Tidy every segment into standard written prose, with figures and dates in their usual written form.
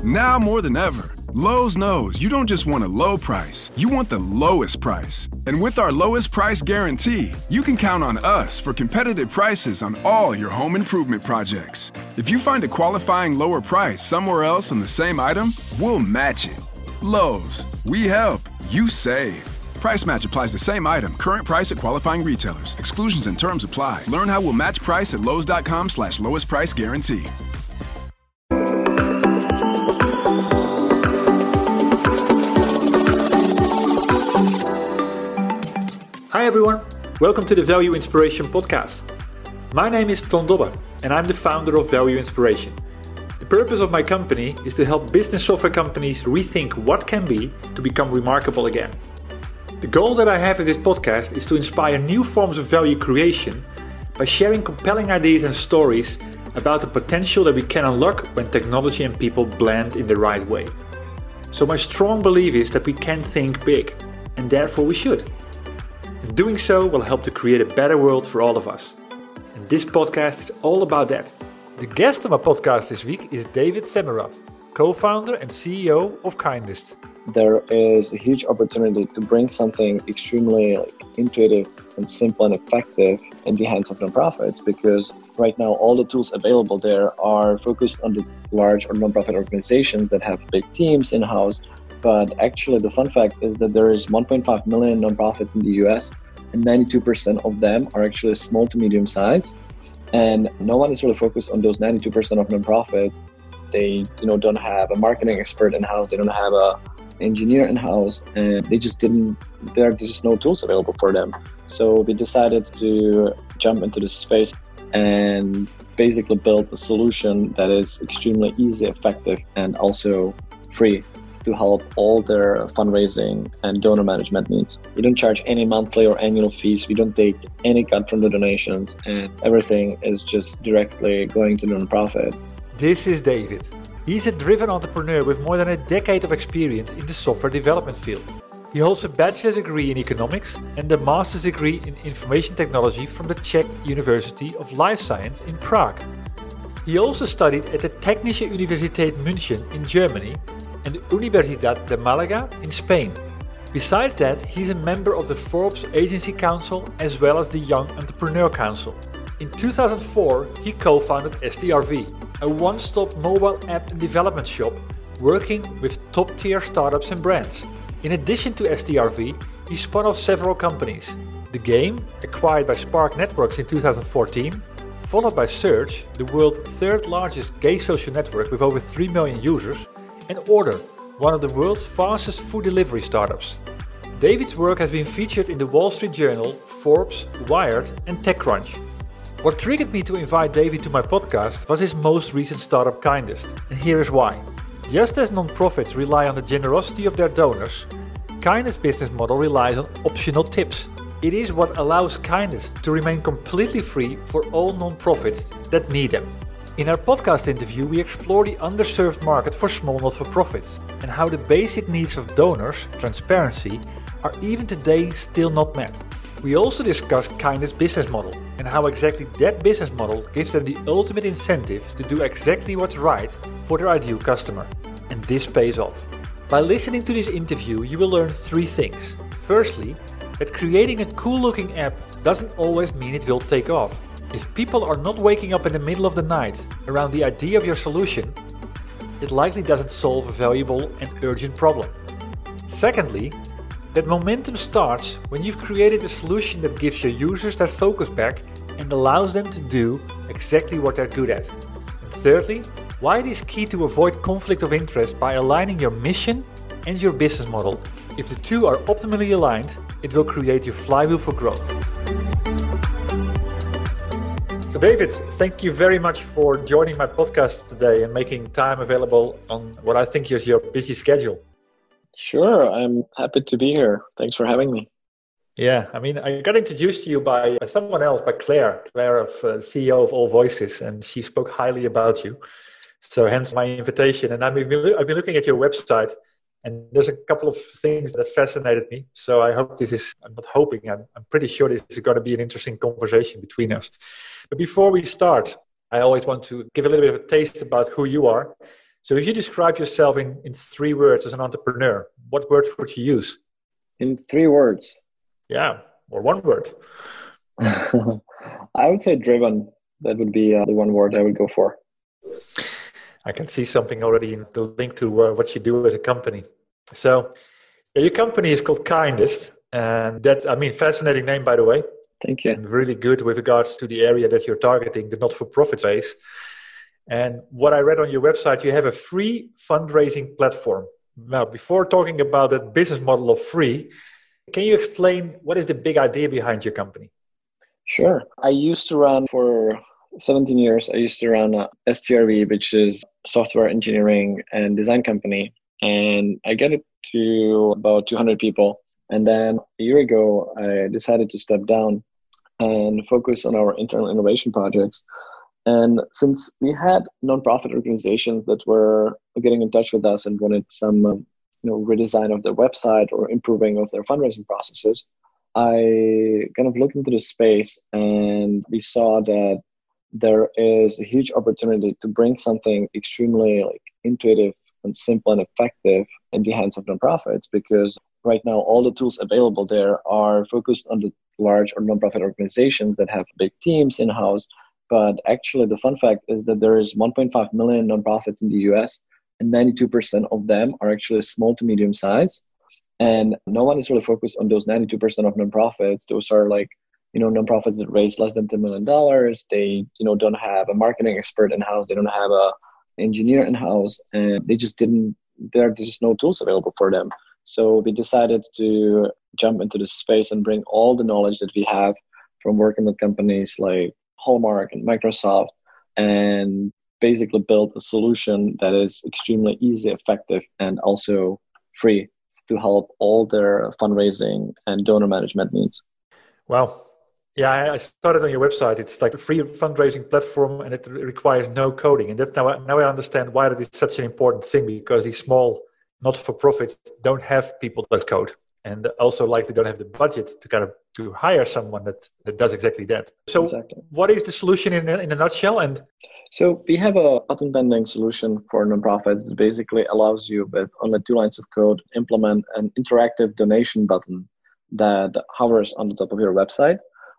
Now more than ever, Lowe's knows you don't just want a low price, you want the lowest price. And with our lowest price guarantee, you can count on us for competitive prices on all your home improvement projects. If you find a qualifying lower price somewhere else on the same item, we'll match it. Lowe's, we help, you save. Price match applies to same item, current price at qualifying retailers. Exclusions and terms apply. Learn how we'll match price at lowes.com/lowest price guarantee. Hi everyone, welcome to the Value Inspiration podcast. My name is Ton Dobber and I'm the founder of Value Inspiration. The purpose of my company is to help business software companies rethink what can be to become remarkable again. The goal that I have with this podcast is to inspire new forms of value creation by sharing compelling ideas and stories about the potential that we can unlock when technology and people blend in the right way. So my strong belief is that we can think big, and therefore we should. And doing so will help to create a better world for all of us. And this podcast is all about that. The guest of my podcast this week is David Semmerad, co-founder and CEO of Kindest. There is a huge opportunity to bring something extremely intuitive and simple and effective in the hands of nonprofits, because right now all the tools available there are focused on the large or nonprofit organizations that have big teams in-house. But actually the fun fact is that there is 1.5 million nonprofits in the US and 92% of them are actually small to medium size. And no one is really focused on those 92% of nonprofits. They don't have a marketing expert in-house, they don't have a engineer in-house, and there's just no tools available for them. So we decided to jump into this space and basically build a solution that is extremely easy, effective, and also free to help all their fundraising and donor management needs. We don't charge any monthly or annual fees. We don't take any cut from the donations, and everything is just directly going to the nonprofit. This is David. He's a driven entrepreneur with more than a decade of experience in the software development field. He holds a bachelor degree in economics and a master's degree in information technology from the Czech University of Life Science in Prague. He also studied at the Technische Universität München in Germany and the Universidad de Málaga in Spain. Besides that, he's a member of the Forbes Agency Council as well as the Young Entrepreneur Council. In 2004, he co-founded STRV, a one-stop mobile app and development shop working with top-tier startups and brands. In addition to STRV, he spun off several companies. The Game, acquired by Spark Networks in 2014, followed by Surge, the world's third largest gay social network with over 3 million users, and Order, one of the world's fastest food delivery startups. David's work has been featured in the Wall Street Journal, Forbes, Wired, and TechCrunch. What triggered me to invite David to my podcast was his most recent startup, Kindest, and here is why. Just as non-profits rely on the generosity of their donors, Kindest's business model relies on optional tips. It is what allows Kindest to remain completely free for all non-profits that need them. In our podcast interview, we explore the underserved market for small not-for-profits and how the basic needs of donors, transparency, are even today still not met. We also discuss Kindest's business model and how exactly that business model gives them the ultimate incentive to do exactly what's right for their ideal customer. And this pays off. By listening to this interview, you will learn 3 things. Firstly, that creating a cool-looking app doesn't always mean it will take off. If people are not waking up in the middle of the night around the idea of your solution, it likely doesn't solve a valuable and urgent problem. Secondly, that momentum starts when you've created a solution that gives your users their focus back and allows them to do exactly what they're good at. And thirdly, why it is key to avoid conflict of interest by aligning your mission and your business model. If the two are optimally aligned, it will create your flywheel for growth. So David, thank you very much for joining my podcast today and making time available on what I think is your busy schedule. Sure, I'm happy to be here. Thanks for having me. Yeah, I got introduced to you by someone else, by Claire of CEO of All Voices, and she spoke highly about you. So hence my invitation. And I've been looking at your website, and there's a couple of things that fascinated me. So I hope I'm pretty sure this is going to be an interesting conversation between us. But before we start, I always want to give a little bit of a taste about who you are. So if you describe yourself in 3 words as an entrepreneur, what words would you use? In 3 words, Yeah, or 1 word. I would say driven. That would be the one word I would go for. I can see something already in the link to what you do as a company. So your company is called Kindest, and that's, fascinating name, by the way. Thank you. And really good with regards to the area that you're targeting, the not-for-profit space. And what I read on your website, you have a free fundraising platform. Now, before talking about that business model of free, can you explain what is the big idea behind your company? Sure. I used to run for 17 years. I used to run STRV, which is software engineering and design company. And I get it to about 200 people. And then a year ago, I decided to step down and focus on our internal innovation projects. And since we had nonprofit organizations that were getting in touch with us and wanted some redesign of their website or improving of their fundraising processes, I kind of looked into the space and we saw that there is a huge opportunity to bring something extremely intuitive and simple and effective in the hands of nonprofits, because right now all the tools available there are focused on the large or nonprofit organizations that have big teams in-house. But actually the fun fact is that there is 1.5 million nonprofits in the US, and 92% of them are actually small to medium size. And no one is really focused on those 92% of nonprofits. Those are nonprofits that raise less than $10 million. They, don't have a marketing expert in-house. They don't have a engineer in-house, and there's just no tools available for them. So we decided to jump into this space and bring all the knowledge that we have from working with companies like Hallmark and Microsoft, and basically build a solution that is extremely easy, effective, and also free to help all their fundraising and donor management needs. Wow. Yeah, I started on your website. It's like a free fundraising platform, and it requires no coding. And that's now I understand why that is such an important thing, because these small not-for-profits don't have people that code, and also likely don't have the budget to hire someone that does exactly that. So exactly. What is the solution in a nutshell? And so we have a button bending solution for nonprofits that basically allows you with only 2 lines of code implement an interactive donation button that hovers on the top of your website.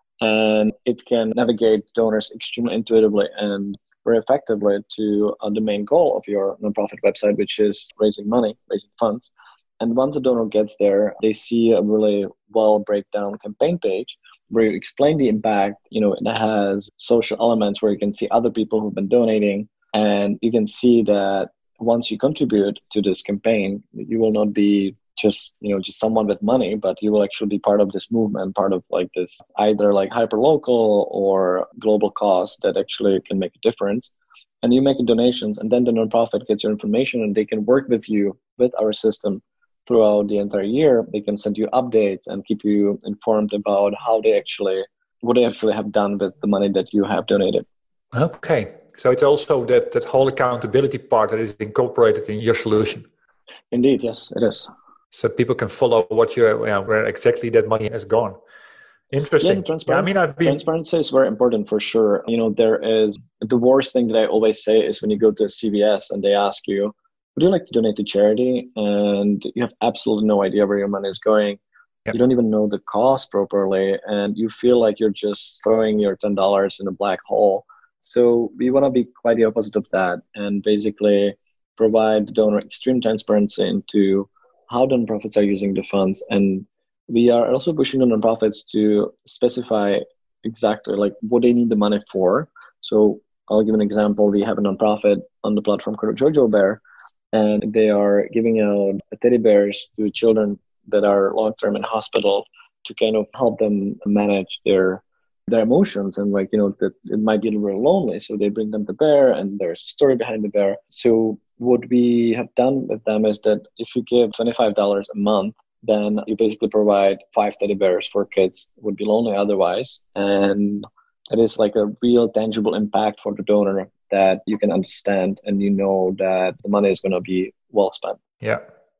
And it can navigate donors extremely intuitively and very effectively to the main goal of your nonprofit website, which is raising funds. And once the donor gets there, they see a really well breakdown campaign page where you explain the impact. It has social elements where you can see other people who've been donating, and you can see that once you contribute to this campaign, you will not be just someone with money, but you will actually be part of this movement, part of this either hyper local or global cause that actually can make a difference. And you make donations, and then the nonprofit gets your information, and they can work with you with our system throughout the entire year. They can send you updates and keep you informed about what they actually have done with the money that you have donated. Okay, so it's also that whole accountability part that is incorporated in your solution. Indeed, yes, it is. So people can follow where exactly that money has gone. Interesting. Transparency is very important for sure. There is the worst thing that I always say is when you go to CVS and they ask you, would you like to donate to charity? And you have absolutely no idea where your money is going. Yep. You don't even know the cost properly, and you feel like you're just throwing your $10 in a black hole. So we want to be quite the opposite of that, and basically provide the donor extreme transparency into how the nonprofits are using the funds. And we are also pushing the nonprofits to specify exactly what they need the money for. So I'll give an example. We have a nonprofit on the platform called Jojo Bear, and they are giving out teddy bears to children that are long-term in hospital to kind of help them manage their emotions. And that it might be a little lonely. So they bring them the bear, and there's a story behind the bear. So what we have done with them is that if you give $25 a month, then you basically provide 5 teddy bears for kids who would be lonely otherwise. And that is a real tangible impact for the donor that you can understand, and that the money is going to be well spent. Yeah.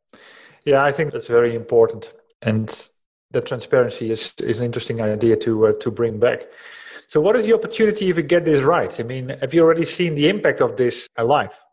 Yeah, I think that's very important. And the transparency is an interesting idea to bring back. So what is the opportunity if you get this right? Have you already seen the impact of this alive?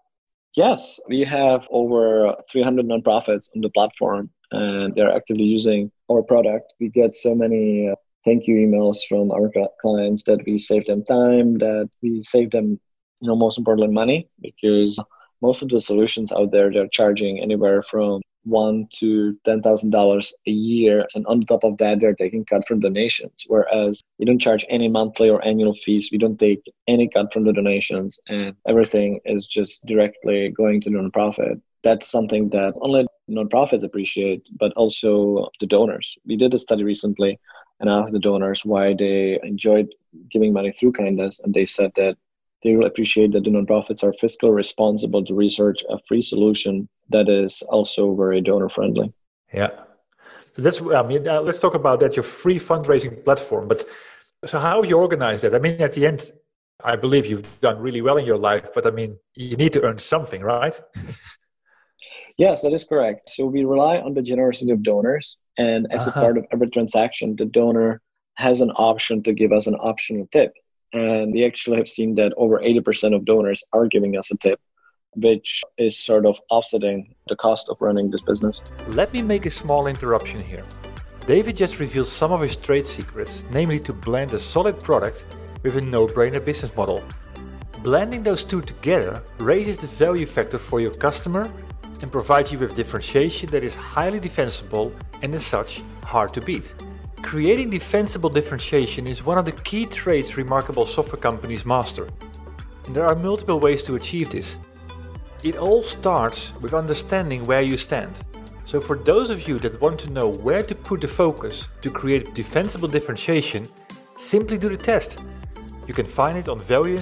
Yes, we have over 300 nonprofits on the platform, and they're actively using our product. We get so many thank you emails from our clients that we save them time, that we save them, most importantly, money, because most of the solutions out there, they're charging anywhere from $1,000 to $10,000 a year, and on top of that, they're taking cut from donations. Whereas we don't charge any monthly or annual fees, we don't take any cut from the donations, and everything is just directly going to the nonprofit. That's something that only nonprofits appreciate, but also the donors. We did a study recently and asked the donors why they enjoyed giving money through Kindness, and they said that they will appreciate that the nonprofits are fiscally responsible to research a free solution that is also very donor friendly. Yeah. So let's talk about that, your free fundraising platform. But so how you organize that? I mean, at the end, I believe you've done really well in your life, but I mean, you need to earn something, right? Yes, that is correct. So we rely on the generosity of donors. And as a part of every transaction, the donor has an option to give us an optional tip. And we actually have seen that over 80% of donors are giving us a tip, which is sort of offsetting the cost of running this business. Let me make a small interruption here. David just revealed some of his trade secrets, namely to blend a solid product with a no-brainer business model. Blending those two together raises the value factor for your customer and provides you with differentiation that is highly defensible and as such hard to beat. Creating defensible differentiation is one of the key traits remarkable software companies master. And there are multiple ways to achieve this. It all starts with understanding where you stand. So for those of you that want to know where to put the focus to create defensible differentiation, simply do the test. You can find it on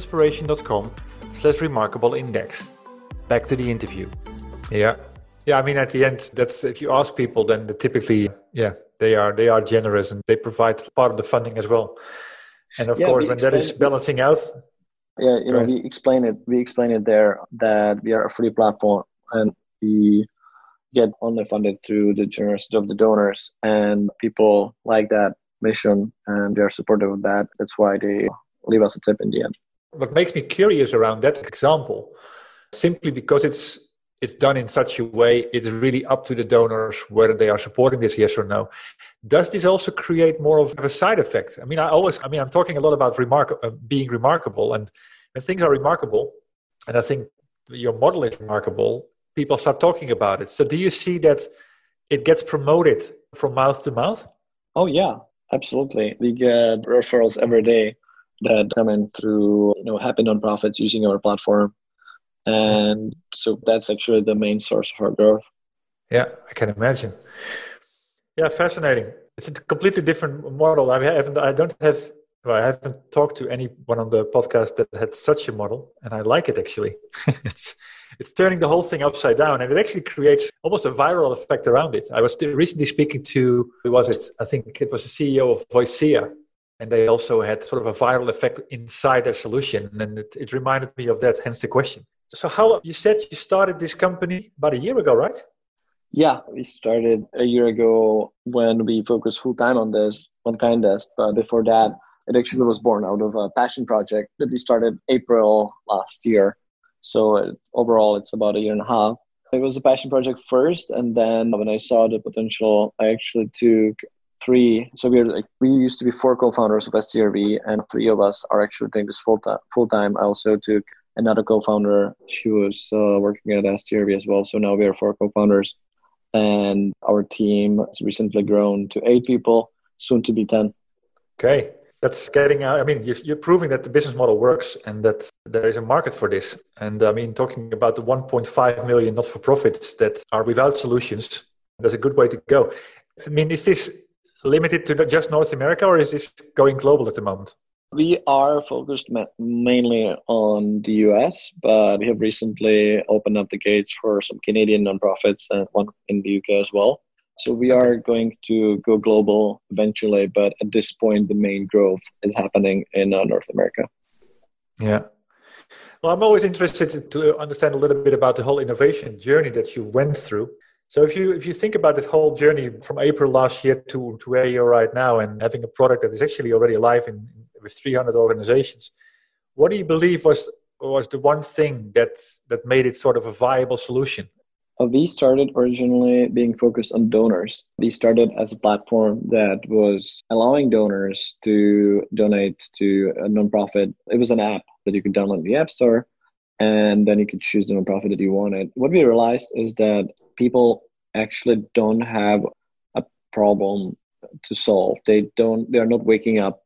valueinspiration.com/remarkableindex. Back to the interview. Yeah, I mean, at the end, that's if you ask people, then typically, they are generous and they provide part of the funding as well. And of course, when that is balancing out. Yeah, we explain it there that we are a free platform and we get only funded through the generosity of the donors, and people like that mission and they're supportive of that. That's why they leave us a tip in the end. What makes me curious around that example, simply because it's done in such a way, it's really up to the donors whether they are supporting this, yes or no. Does this also create more of a side effect? I mean, I'm talking a lot about being remarkable, and when things are remarkable, and I think your model is remarkable, people start talking about it. So do you see that it gets promoted from mouth to mouth? Oh yeah, absolutely. We get referrals every day that come in through happy nonprofits using our platform. And so that's actually the main source of our growth. Yeah, I can imagine. Yeah, fascinating. It's a completely different model. I haven't talked to anyone on the podcast that had such a model, and I like it actually. It's turning the whole thing upside down, and it actually creates almost a viral effect around it. I was recently speaking to, I think it was the CEO of Voicea, and they also had sort of a viral effect inside their solution, and it reminded me of that, hence the question. So you said you started this company about a year ago, right? Yeah, we started a year ago when we focused full time on Kindness. But before that, it actually was born out of a passion project that we started April last year. So overall, it's about a year and a half. It was a passion project first, and then when I saw the potential, I actually took 3. So we used to be 4 co-founders of STRV, and 3 of us are actually doing this full time. I also took another co-founder. She was working at STRV as well. So now we are 4 co-founders, and our team has recently grown to 8 people, soon to be 10. Okay. That's getting out. I mean, you're proving that the business model works and that there is a market for this. And I mean, talking about the 1.5 million not-for-profits that are without solutions, that's a good way to go. I mean, is this limited to just North America, or is this going global at the moment? We are focused mainly on the US, but we have recently opened up the gates for some Canadian nonprofits and one in the UK as well. So we are going to go global eventually, but at this point, the main growth is happening in North America. Yeah. Well, I'm always interested to understand a little bit about the whole innovation journey that you went through. So if you think about this whole journey from April last year to where you're right now and having a product that is actually already alive with 300 organizations, what do you believe was was the one thing that made it sort of a viable solution? We started originally being focused on donors. We started as a platform that was allowing donors to donate to a nonprofit. It was an app that you could download in the App Store, and then you could choose the nonprofit that you wanted. What we realized is that people actually don't have a problem to solve. They are not waking up,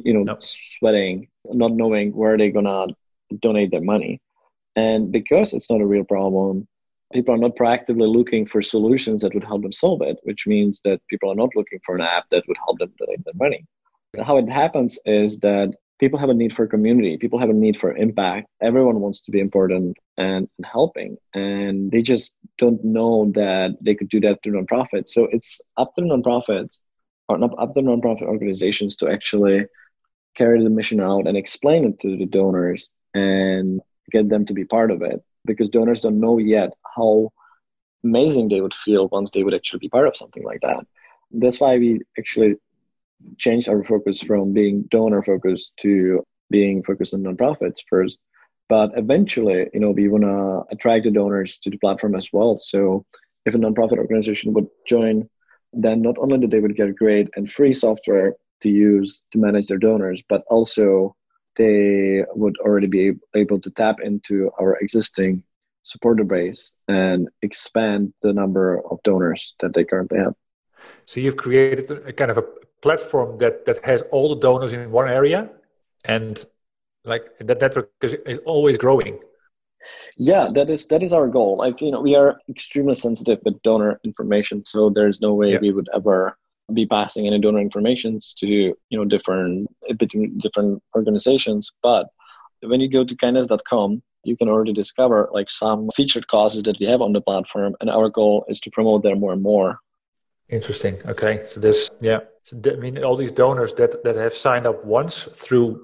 sweating, not knowing where they're gonna donate their money. And because it's not a real problem, people are not proactively looking for solutions that would help them solve it, which means that people are not looking for an app that would help them donate their money. And how it happens is that people have a need for community. People have a need for impact. Everyone wants to be important and helping. And they just don't know that they could do that through nonprofits. So it's up to nonprofits, or not up to nonprofit organizations, to actually carry the mission out and explain it to the donors and get them to be part of it. Because donors don't know yet how amazing they would feel once they would actually be part of something like that. That's why we actually changed our focus from being donor focused to being focused on nonprofits first. But eventually, we want to attract the donors to the platform as well. So if a nonprofit organization would join, then not only that they would get great and free software to use to manage their donors, but also they would already be able to tap into our existing supporter base and expand the number of donors that they currently have. So you've created a kind of a platform that has all the donors in one area, and like that network is always growing. Yeah, that is our goal. We are extremely sensitive with donor information, so there's no way we would ever be passing any donor informations to different organizations. But when you go to kindness.com, you can already discover some featured causes that we have on the platform, and our goal is to promote them more and more. Interesting. Okay, so all these donors that have signed up once through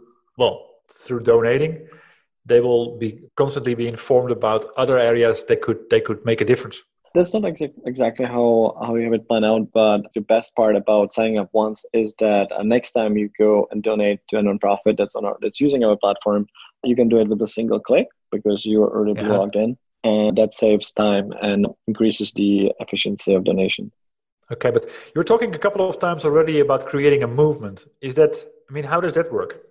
donating, they will be constantly be informed about other areas they could make a difference. That's not exactly how we have it planned out, but the best part about signing up once is that next time you go and donate to a nonprofit that's using our platform, you can do it with a single click because you are already logged in, and that saves time and increases the efficiency of donation. Okay, but you're talking a couple of times already about creating a movement. How does that work?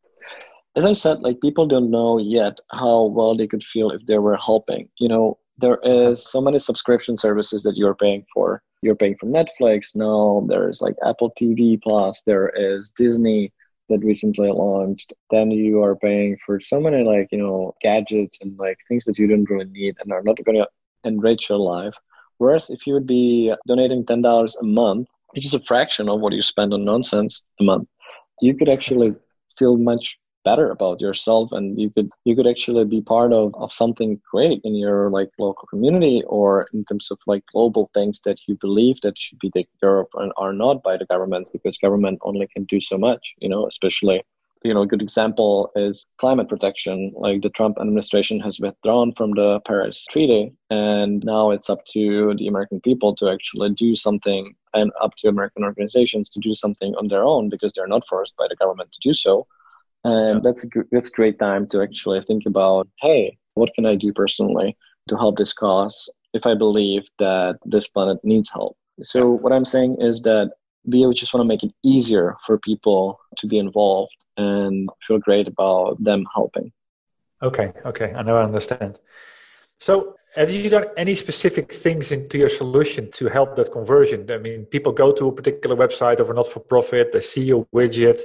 As I said, people don't know yet how well they could feel if they were helping. There is so many subscription services that you're paying for. You're paying for Netflix now. There's Apple TV Plus. There is Disney that recently launched. Then you are paying for so many gadgets and things that you don't really need and are not going to enrich your life. Whereas if you would be donating $10 a month, which is a fraction of what you spend on nonsense a month, you could actually feel much better about yourself, and you could actually be part of something great in your local community, or in terms of global things that you believe that should be taken care of and are not by the government, because government only can do so much, especially a good example is climate protection. The Trump administration has withdrawn from the Paris Treaty, and now it's up to the American people to actually do something, and up to American organizations to do something on their own, because they're not forced by the government to do so. And that's a great time to actually think about, hey, what can I do personally to help this cause if I believe that this planet needs help? So what I'm saying is that we just want to make it easier for people to be involved and feel great about them helping. Okay, I know, I understand. So have you done any specific things into your solution to help that conversion? People go to a particular website of a not-for-profit, they see your widget.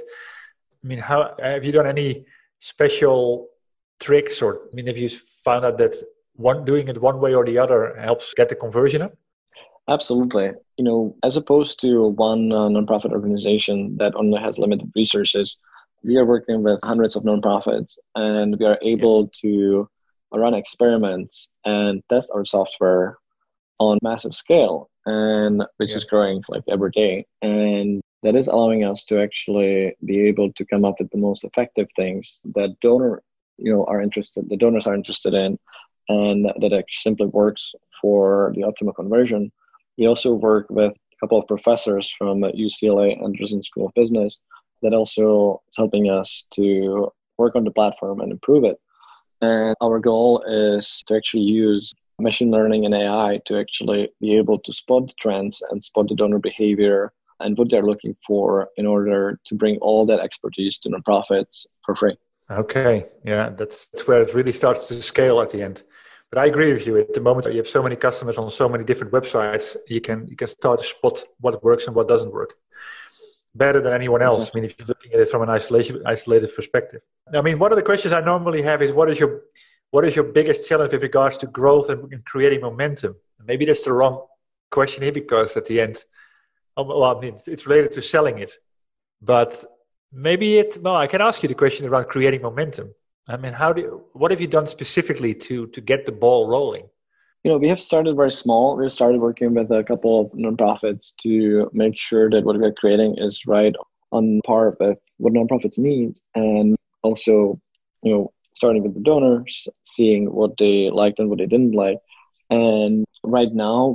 How have you done any special tricks, or have you found out that doing it one way or the other helps get the conversion up? Absolutely. As opposed to one nonprofit organization that only has limited resources, we are working with hundreds of nonprofits, and we are able to run experiments and test our software on massive scale, and which is growing every day. And that is allowing us to actually be able to come up with the most effective things that the donors are interested in, and that actually simply works for the optimal conversion. We also work with a couple of professors from UCLA Anderson School of Business that also is helping us to work on the platform and improve it. And our goal is to actually use machine learning and AI to actually be able to spot the trends and spot the donor behavior and what they're looking for in order to bring all that expertise to nonprofits for free. Okay, yeah, that's where it really starts to scale at the end. But I agree with you. At the moment, you have so many customers on so many different websites, you can start to spot what works and what doesn't work better than anyone else. Exactly. I mean, if you're looking at it from an isolated perspective. I mean, one of the questions I normally have is, what is your biggest challenge with regards to growth and creating momentum? Maybe that's the wrong question here, because at the end, well, I mean, it's related to selling it, but maybe I can ask you the question around creating momentum. I mean, what have you done specifically to get the ball rolling? We have started very small. We started working with a couple of nonprofits to make sure that what we're creating is right on par with what nonprofits need. And also, starting with the donors, seeing what they liked and what they didn't like. And right now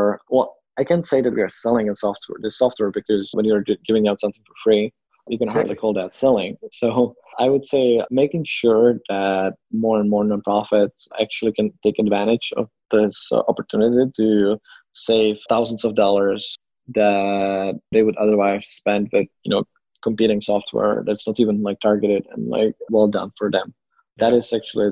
I can't say that we are selling this software, because when you're giving out something for free, you can hardly call that selling. So I would say making sure that more and more nonprofits actually can take advantage of this opportunity to save thousands of dollars that they would otherwise spend with, competing software that's not even targeted and well done for them. That is actually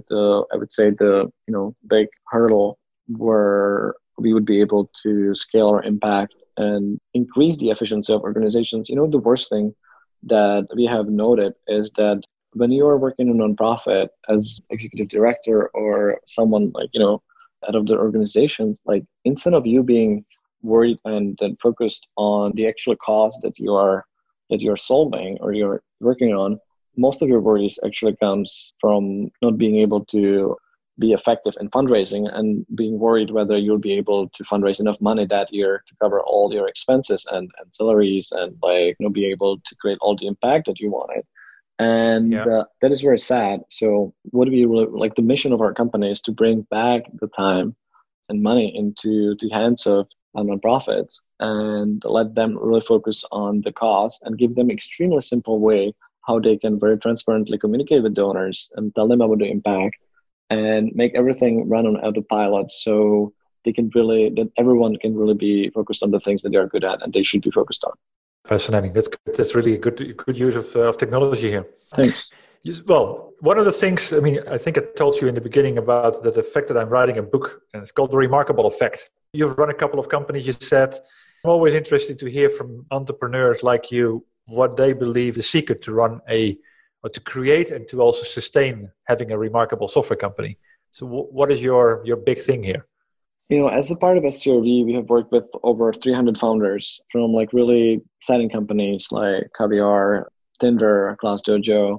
the big hurdle where we would be able to scale our impact and increase the efficiency of organizations. The worst thing that we have noted is that when you are working in a nonprofit as executive director or someone out of the organizations, instead of you being worried and focused on the actual cause that you're solving or you're working on, most of your worries actually comes from not being able to be effective in fundraising and being worried whether you'll be able to fundraise enough money that year to cover all your expenses and salaries and be able to create all the impact that you wanted. And that is very sad. So what we really the mission of our company is to bring back the time and money into the hands of nonprofits and let them really focus on the cause and give them extremely simple way how they can very transparently communicate with donors and tell them about the impact and make everything run on autopilot, so that everyone can really be focused on the things that they are good at and they should be focused on. Fascinating. That's good. That's really a good use of technology here. Thanks. Well, one of the things, I think I told you in the beginning about the fact that I'm writing a book, and it's called The Remarkable Effect. You've run a couple of companies, you said. I'm always interested to hear from entrepreneurs like you what they believe the secret to to create and to also sustain having a remarkable software company. So what is your big thing here? As a part of STRV, we have worked with over 300 founders from really exciting companies like Caviar, Tinder, Class Dojo.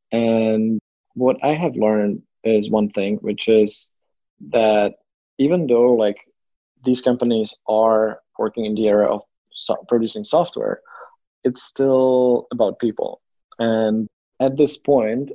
And what I have learned is one thing, which is that even though these companies are working in the area of producing software, it's still about people. And at this point,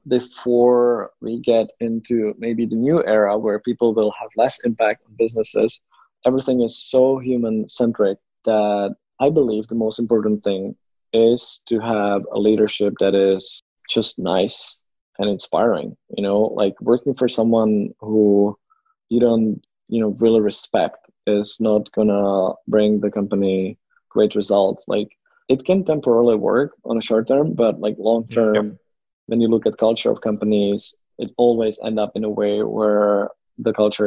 before we get into maybe the new era where people will have less impact on businesses, everything is so human-centric that I believe the most important thing is to have a leadership that is just nice and inspiring. Working for someone who you don't, really respect is not gonna bring the company great results. It can temporarily work on a short term, but long term, when you look at culture of companies, it always end up in a way where if the culture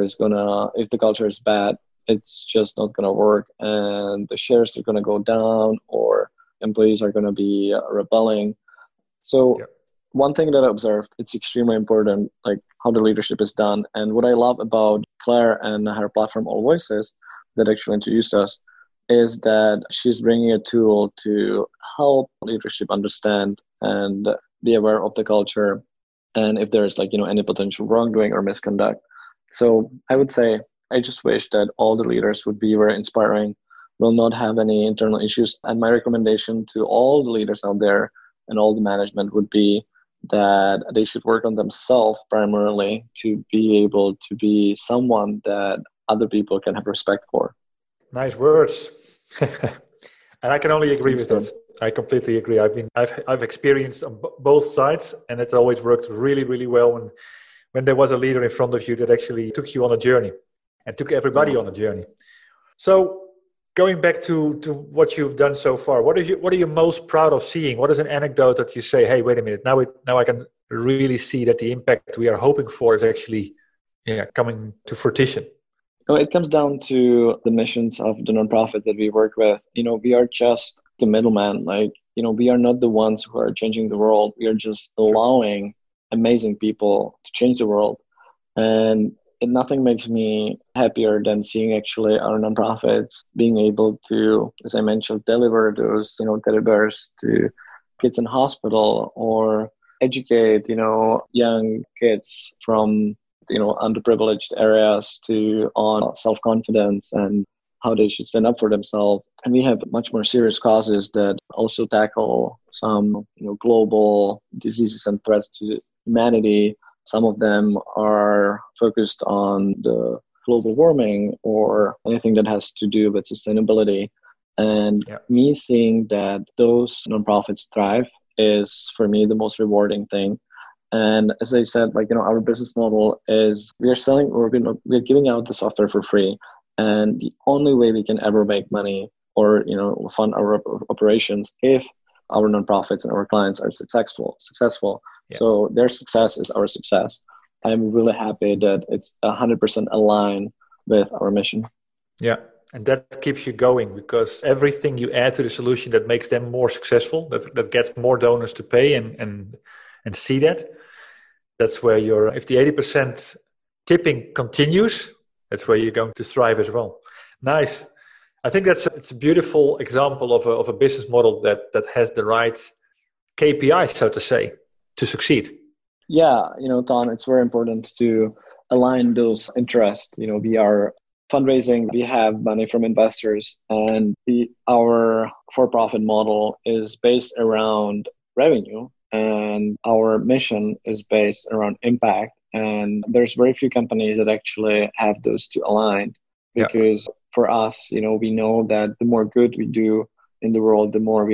is bad, it's just not gonna work, and the shares are gonna go down, or employees are gonna be rebelling. So one thing that I observed, it's extremely important, how the leadership is done. And what I love about Claire and her platform, All Voices, that actually introduced us, is that she's bringing a tool to help leadership understand and be aware of the culture and if there's any potential wrongdoing or misconduct. So I would say I just wish that all the leaders would be very inspiring, will not have any internal issues. And my recommendation to all the leaders out there and all the management would be that they should work on themselves primarily to be able to be someone that other people can have respect for. Nice words. And I can only agree with that. I completely agree. I've experienced on both sides, and it's always worked really, really well when when there was a leader in front of you that actually took you on a journey and took everybody on a journey. So going back to what you've done so far, what are you most proud of seeing? What is an anecdote that you say, hey, wait a minute, now I can really see that the impact we are hoping for is actually coming to fruition? It comes down to the missions of the nonprofit that we work with. We are just the middleman. We are not the ones who are changing the world. We are just allowing amazing people to change the world. And nothing makes me happier than seeing actually our nonprofits being able to, as I mentioned, deliver those, teddy bears to kids in hospital, or educate, young kids from, underprivileged areas on self-confidence and how they should stand up for themselves. And we have much more serious causes that also tackle some, global diseases and threats to humanity. Some of them are focused on the global warming or anything that has to do with sustainability. And me seeing that those nonprofits thrive is, for me, the most rewarding thing. And as I said, our business model is we're giving out the software for free. And the only way we can ever make money or, fund our operations if our nonprofits and our clients are successful. Yeah. So their success is our success. I'm really happy that it's 100% aligned with our mission. Yeah. And that keeps you going, because everything you add to the solution that makes them more successful, that gets more donors to pay and see that's where if the 80% tipping continues, that's where you're going to thrive as well. Nice. I think it's a beautiful example of a business model that has the right KPIs, so to say, to succeed. Yeah, Ton, it's very important to align those interests. We are fundraising, we have money from investors, and our for-profit model is based around revenue, and our mission is based around impact. And there's very few companies that actually have those two aligned, because for us, we know that the more good we do in the world, the more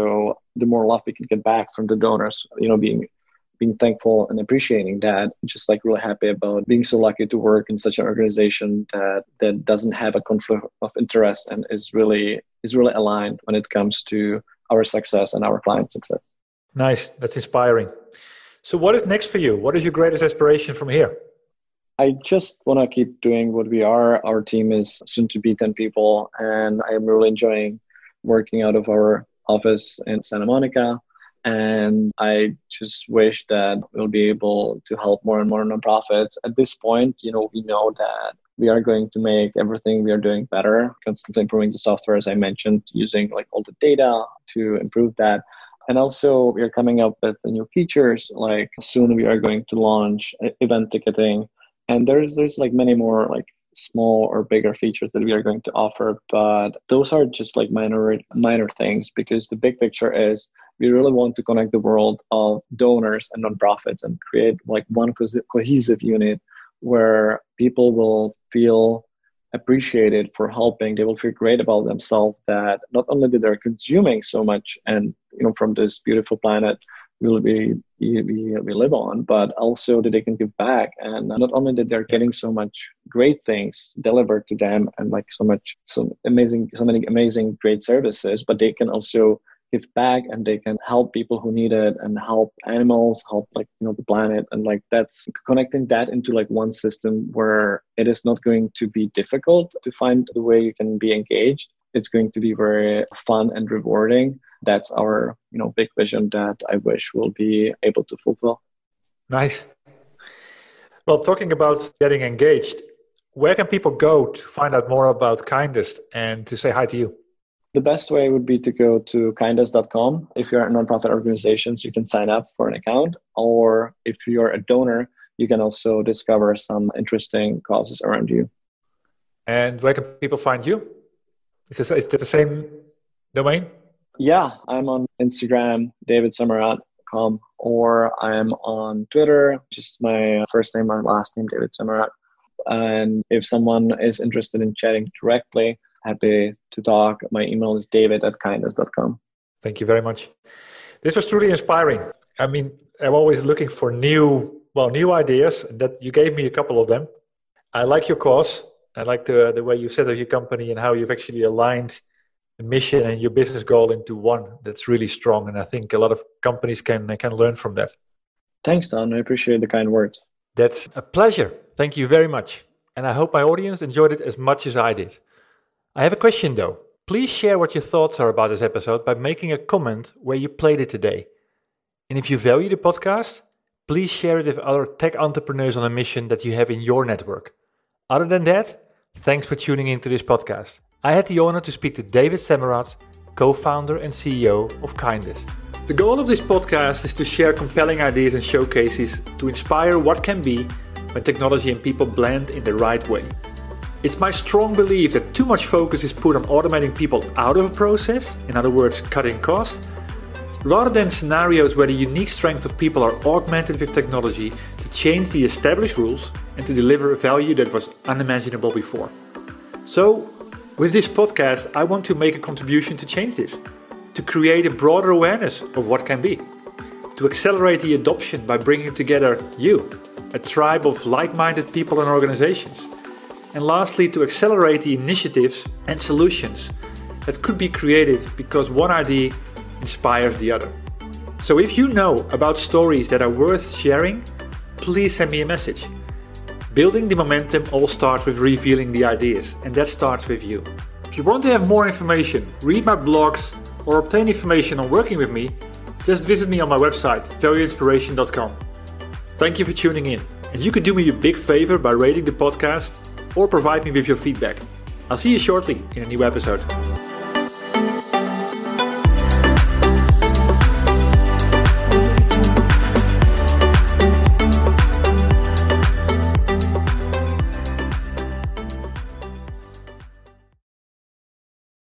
love we can get back from the donors, being thankful and appreciating that. Just really happy about being so lucky to work in such an organization that doesn't have a conflict of interest and is really aligned when it comes to our success and our client success. Nice. That's inspiring. So what is next for you? What is your greatest aspiration from here? I just want to keep doing what we are. Our team is soon to be 10 people, and I am really enjoying working out of our office in Santa Monica. And I just wish that we'll be able to help more and more nonprofits. At this point, we know that we are going to make everything we are doing better, constantly improving the software, as I mentioned, using all the data to improve that. And also we are coming up with new features, soon we are going to launch event ticketing. And there's many more small or bigger features that we are going to offer, but those are just minor things, because the big picture is we really want to connect the world of donors and nonprofits and create one cohesive unit where people will feel appreciated for helping. They will feel great about themselves, that not only that they're consuming so much and from this beautiful planet we live on, but also that they can give back, and not only that they're getting so much great things delivered to them and so many amazing great services, but they can also give back and they can help people who need it and help animals, help the planet, and that's connecting that into one system where it is not going to be difficult to find the way you can be engaged. It's going to be very fun and rewarding. That's our big vision that I wish we'll be able to fulfill. Nice. Well, talking about getting engaged, where can people go to find out more about Kindest and to say hi to you? The best way would be to go to kindest.com. If you're a nonprofit organization, you can sign up for an account. Or if you're a donor, you can also discover some interesting causes around you. And where can people find you? Is this the same domain? Yeah, I'm on Instagram, davidsamarat.com, or I'm on Twitter, just my first name and last name, David Samarat. And if someone is interested in chatting directly, happy to talk. My email is david@kindest.com. Thank you very much. This was truly inspiring. I mean, I'm always looking for new new ideas. That you gave me a couple of them. I like your cause. I like the way you set up your company and how you've actually aligned the mission and your business goal into one that's really strong. And I think a lot of companies can learn from that. Thanks, Don. I appreciate the kind words. That's a pleasure. Thank you very much. And I hope my audience enjoyed it as much as I did. I have a question though. Please share what your thoughts are about this episode by making a comment where you played it today. And if you value the podcast, please share it with other tech entrepreneurs on a mission that you have in your network. Other than that, thanks for tuning into this podcast. I had the honor to speak to David Samarat, co-founder and CEO of Kindest. The goal of this podcast is to share compelling ideas and showcases to inspire what can be when technology and people blend in the right way. It's my strong belief that too much focus is put on automating people out of a process, in other words, cutting costs, rather than scenarios where the unique strength of people are augmented with technology to change the established rules and to deliver a value that was unimaginable before. So, with this podcast, I want to make a contribution to change this, to create a broader awareness of what can be, to accelerate the adoption by bringing together you, a tribe of like-minded people and organizations, and lastly, to accelerate the initiatives and solutions that could be created because one idea inspires the other. So if you know about stories that are worth sharing, please send me a message. Building the momentum all starts with revealing the ideas, and that starts with you. If you want to have more information, read my blogs, or obtain information on working with me, just visit me on my website, valueinspiration.com. Thank you for tuning in, and you could do me a big favor by rating the podcast or provide me with your feedback. I'll see you shortly in a new episode.